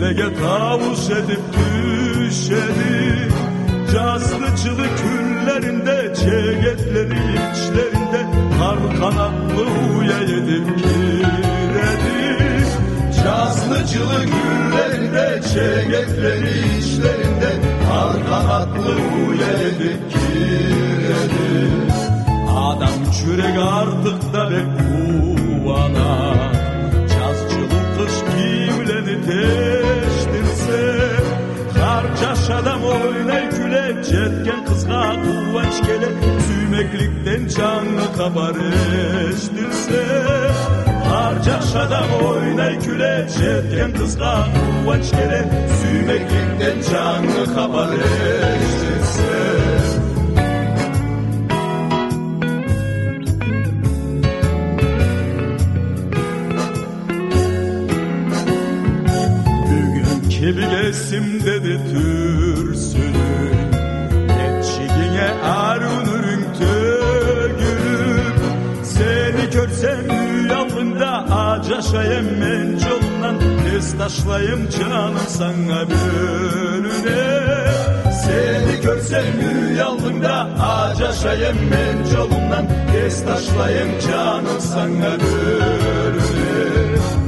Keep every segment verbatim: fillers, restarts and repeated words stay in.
Dibege tavuş edip düşerim. Cazlıcılık küllerinde, cegetleri içlerinde, kar kanatlı uya edip girerim. Cazlıcılık küllerinde, cegetleri içlerinde, kar kanatlı uya edip girerim. Adam çürek artık da be kuvana, cazcılık kış giyimlerini teştirse, karcaş adam oynay küle, cetken kızga kuvvaç gele, süymeklikten canlı kabar eştirse. Karcaş adam oynay küle, cetken kızga kuvvaç gele, süymeklikten canlı kabar eştirse. Kebilesim dedi türsünü, netçigine arunurun tögülüp. Seni görsem uyalında acaşayım men yolundan, destaşlayım canım sana bölüne. Seni görsem uyalında acaşayım men yolundan, destaşlayım canım sana bölüne.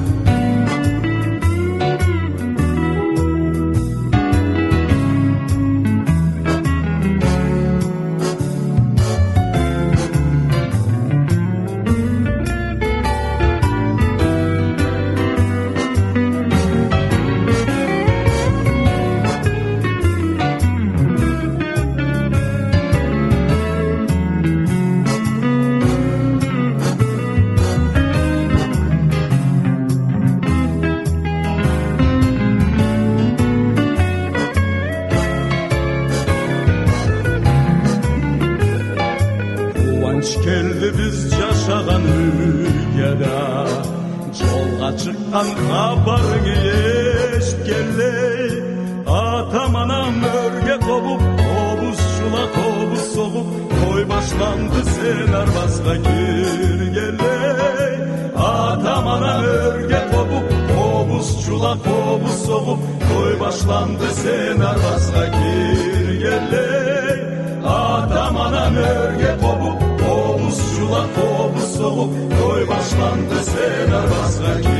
Geldi biz yaşagan ülkede, yolga çıkkan haberini eşitkeley. Atam anam örge kopup, kobuzçula kobuz soğup, toy başlandı sen arvazga girgeley. Atam anam örge kopup, kobuzçula kobuz soğup, toy başlandı sen arvazga girgeley. Atam anam örge kopup, Kovuz çula kovuz soğuk, toy başlandı sen arvazga